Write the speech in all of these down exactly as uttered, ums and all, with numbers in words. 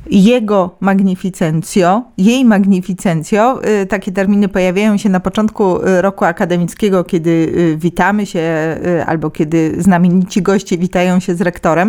Jego magnificencjo, jej magnificencjo. Takie terminy pojawiają się na początku roku akademickiego, kiedy witamy się albo kiedy znamienici goście witają się z rektorem.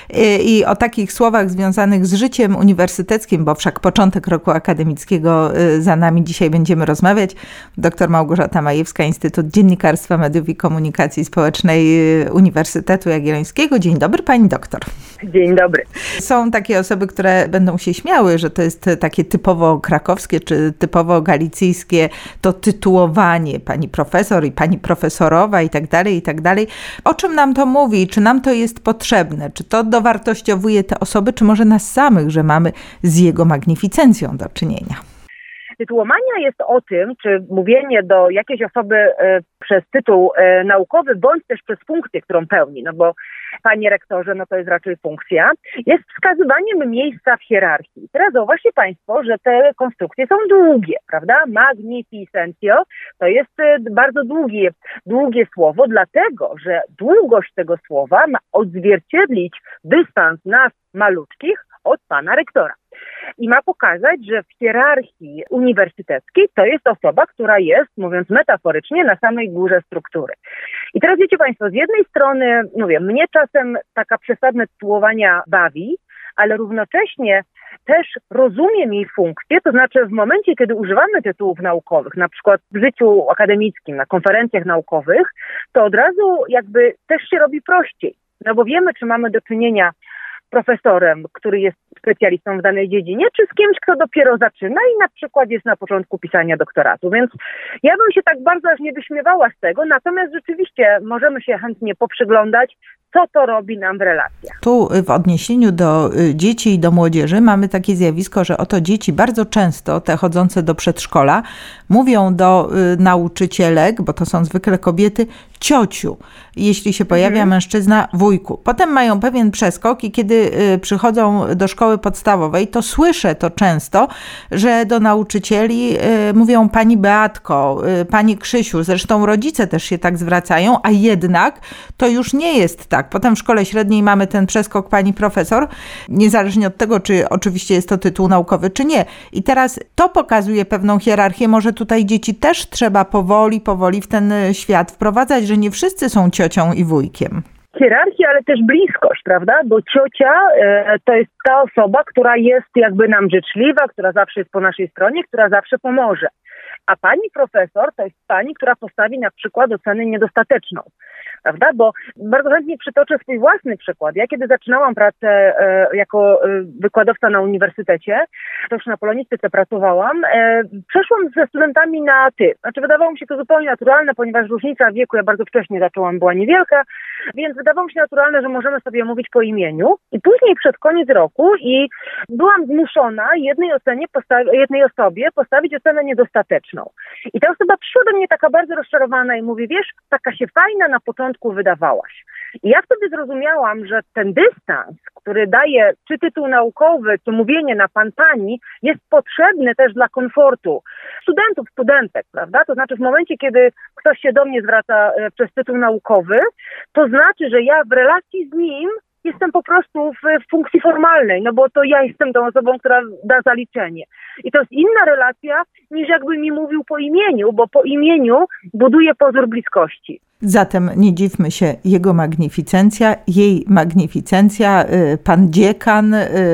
I o takich słowach związanych z życiem uniwersyteckim, bo wszak początek roku akademickiego za nami, dzisiaj będziemy rozmawiać. Doktor Małgorzata Majewska, Instytut Dziennikarstwa, Mediów i Komunikacji Społecznej Uniwersytetu Jagiellońskiego. Dzień dobry, pani doktor. Dzień dobry. Są takie osoby, które będą się śmiały, że to jest takie typowo krakowskie czy typowo galicyjskie to tytułowanie pani profesor i pani profesorowa i tak dalej, i tak dalej. O czym nam to mówi? Czy nam to jest potrzebne? Czy to dowartościowuje te osoby, czy może nas samych, że mamy z jego magnificencją do czynienia? Tytułowania jest o tym, czy mówienie do jakiejś osoby e, przez tytuł e, naukowy, bądź też przez funkcję, którą pełni, no bo panie rektorze, no to jest raczej funkcja, jest wskazywaniem miejsca w hierarchii. Teraz zauważcie państwo, że te konstrukcje są długie, prawda? Magnificencjo to jest e, bardzo długie, długie słowo, dlatego, że długość tego słowa ma odzwierciedlić dystans nas maluczkich od pana rektora. I ma pokazać, że w hierarchii uniwersyteckiej to jest osoba, która jest, mówiąc metaforycznie, na samej górze struktury. I teraz wiecie państwo, z jednej strony, mówię, mnie czasem taka przesadne tytułowania bawi, ale równocześnie też rozumiem jej funkcję, to znaczy w momencie, kiedy używamy tytułów naukowych, na przykład w życiu akademickim, na konferencjach naukowych, to od razu jakby też się robi prościej. No bo wiemy, czy mamy do czynienia profesorem, który jest specjalistą w danej dziedzinie, czy z kimś, kto dopiero zaczyna i na przykład jest na początku pisania doktoratu. Więc ja bym się tak bardzo aż nie wyśmiewała z tego, natomiast rzeczywiście możemy się chętnie poprzyglądać, co to robi nam w relacjach. Tu w odniesieniu do dzieci i do młodzieży mamy takie zjawisko, że oto dzieci bardzo często, te chodzące do przedszkola, mówią do y, nauczycielek, bo to są zwykle kobiety, ciociu. Jeśli się pojawia mhm. mężczyzna, wujku. Potem mają pewien przeskok i kiedy y, przychodzą do szkoły podstawowej, to słyszę to często, że do nauczycieli y, mówią pani Beatko, y, pani Krzysiu. Zresztą rodzice też się tak zwracają, a jednak to już nie jest tak. Potem w szkole średniej mamy ten przeskok pani profesor, niezależnie od tego, czy oczywiście jest to tytuł naukowy, czy nie. I teraz to pokazuje pewną hierarchię. Może tutaj dzieci też trzeba powoli, powoli w ten świat wprowadzać, że nie wszyscy są ciocią i wujkiem. Hierarchia, ale też bliskość, prawda? Bo ciocia e, to jest ta osoba, która jest jakby nam życzliwa, która zawsze jest po naszej stronie, która zawsze pomoże. A pani profesor to jest pani, która postawi na przykład ocenę niedostateczną, prawda? Bo bardzo chętnie przytoczę swój własny przykład. Ja kiedy zaczynałam pracę e, jako e, wykładowca na uniwersytecie, to już na polonistyce pracowałam, e, przeszłam ze studentami na ty. Znaczy wydawało mi się to zupełnie naturalne, ponieważ różnica wieku, ja bardzo wcześnie zaczęłam, była niewielka, więc wydawało mi się naturalne, że możemy sobie mówić po imieniu. I później przed koniec roku i byłam zmuszona jednej ocenie postawi- jednej osobie postawić ocenę niedostateczną. I ta osoba przyszła do mnie taka bardzo rozczarowana i mówi, wiesz, taka się fajna na początku wydawałaś. I ja wtedy zrozumiałam, że ten dystans, który daje czy tytuł naukowy, czy mówienie na pan, pani, jest potrzebny też dla komfortu studentów, studentek, prawda? To znaczy w momencie, kiedy ktoś się do mnie zwraca e, przez tytuł naukowy, to znaczy, że ja w relacji z nim jestem po prostu w funkcji formalnej, no bo to ja jestem tą osobą, która da zaliczenie. I to jest inna relacja, niż jakby mi mówił po imieniu, bo po imieniu buduje pozór bliskości. Zatem nie dziwmy się, jego magnificencja, jej magnificencja, pan dziekan,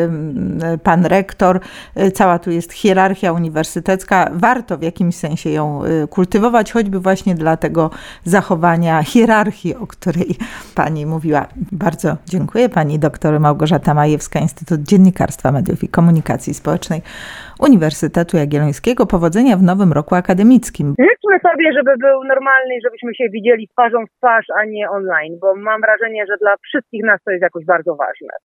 pan rektor, cała tu jest hierarchia uniwersytecka. Warto w jakimś sensie ją kultywować, choćby właśnie dla tego zachowania hierarchii, o której pani mówiła. Bardzo dziękuję. Pani doktor Małgorzata Majewska, Instytut Dziennikarstwa, Mediów i Komunikacji Społecznej Uniwersytetu Jagiellońskiego. Powodzenia w nowym roku akademickim. Życzmy sobie, żeby był normalny i żebyśmy się widzieli twarzą w twarz, a nie online, bo mam wrażenie, że dla wszystkich nas to jest jakoś bardzo ważne.